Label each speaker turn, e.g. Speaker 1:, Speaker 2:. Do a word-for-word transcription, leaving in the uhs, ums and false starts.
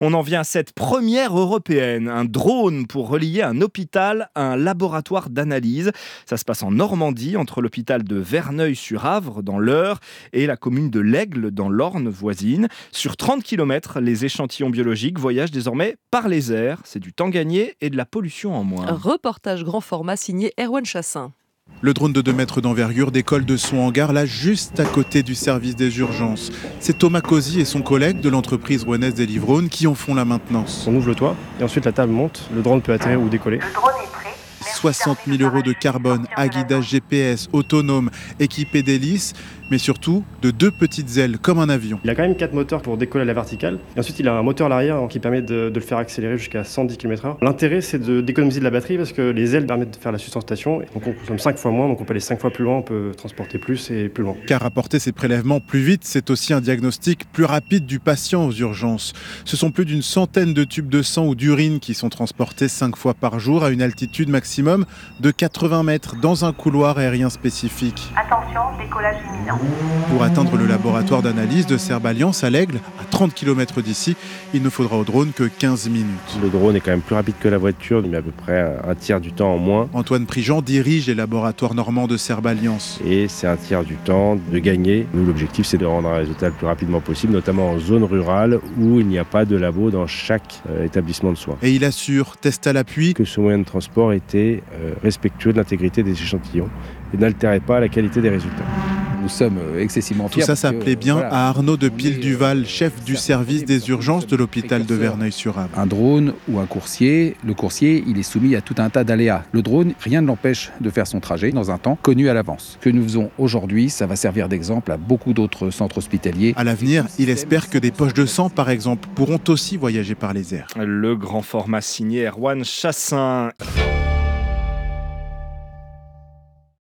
Speaker 1: On en vient à cette première européenne, un drone pour relier un hôpital à un laboratoire d'analyse. Ça se passe en Normandie, entre l'hôpital de Verneuil-sur-Avre, dans l'Eure, et la commune de l'Aigle, dans l'Orne voisine. Sur trente kilomètres, les échantillons biologiques voyagent désormais par les airs. C'est du temps gagné et de la pollution en moins.
Speaker 2: Un reportage grand format signé Erwan Chassin.
Speaker 3: Le drone de deux mètres d'envergure décolle de son hangar, là, juste à côté du service des urgences. C'est Thomas Cozy et son collègue de l'entreprise rouennaise des Livraune qui en font la maintenance.
Speaker 4: On ouvre le toit et ensuite la table monte, le drone peut atterrir ou décoller.
Speaker 5: Le drone est prêt.
Speaker 3: soixante mille euros de carbone, à guidage G P S, autonome, équipé d'hélices, mais surtout de deux petites ailes, comme un avion.
Speaker 4: Il a quand même quatre moteurs pour décoller à la verticale. Et ensuite, il a un moteur à l'arrière qui permet de, de le faire accélérer jusqu'à cent dix kilomètres heure. L'intérêt, c'est de, d'économiser de la batterie parce que les ailes permettent de faire la sustentation. Donc on consomme cinq fois moins, donc on peut aller cinq fois plus loin, on peut transporter plus et plus loin.
Speaker 3: Car apporter ces prélèvements plus vite, c'est aussi un diagnostic plus rapide du patient aux urgences. Ce sont plus d'une centaine de tubes de sang ou d'urine qui sont transportés cinq fois par jour à une altitude maximum de quatre-vingts mètres dans un couloir aérien spécifique.
Speaker 5: Attention, décollage imminent.
Speaker 3: Pour atteindre le laboratoire d'analyse de Serbe-Alliance à l'Aigle, à trente kilomètres d'ici, il ne faudra au drone que quinze minutes.
Speaker 6: Le drone est quand même plus rapide que la voiture, il met à peu près un tiers du temps en moins.
Speaker 3: Antoine Prigent dirige les laboratoires normands de Serbe-Alliance.
Speaker 6: Et c'est un tiers du temps de gagner. Nous, l'objectif, c'est de rendre un résultat le plus rapidement possible, notamment en zone rurale où il n'y a pas de labo dans chaque euh, établissement de soins.
Speaker 3: Et il assure, test à l'appui,
Speaker 6: que ce moyen de transport était euh, respectueux de l'intégrité des échantillons et n'altérait pas la qualité des résultats.
Speaker 7: Nous sommes excessivement fiers.
Speaker 3: Tout ça, ça plaît bien
Speaker 7: voilà,
Speaker 3: à Arnaud de Pile-Duval, chef du service des urgences de l'hôpital de Verneuil-sur-Avre.
Speaker 7: Un drone ou un coursier, le coursier, il est soumis à tout un tas d'aléas. Le drone, rien ne l'empêche de faire son trajet dans un temps connu à l'avance. Ce que nous faisons aujourd'hui, ça va servir d'exemple à beaucoup d'autres centres hospitaliers.
Speaker 3: À l'avenir, il espère que des poches de sang, par exemple, pourront aussi voyager par les airs.
Speaker 1: Le grand format signé Erwan Chassin.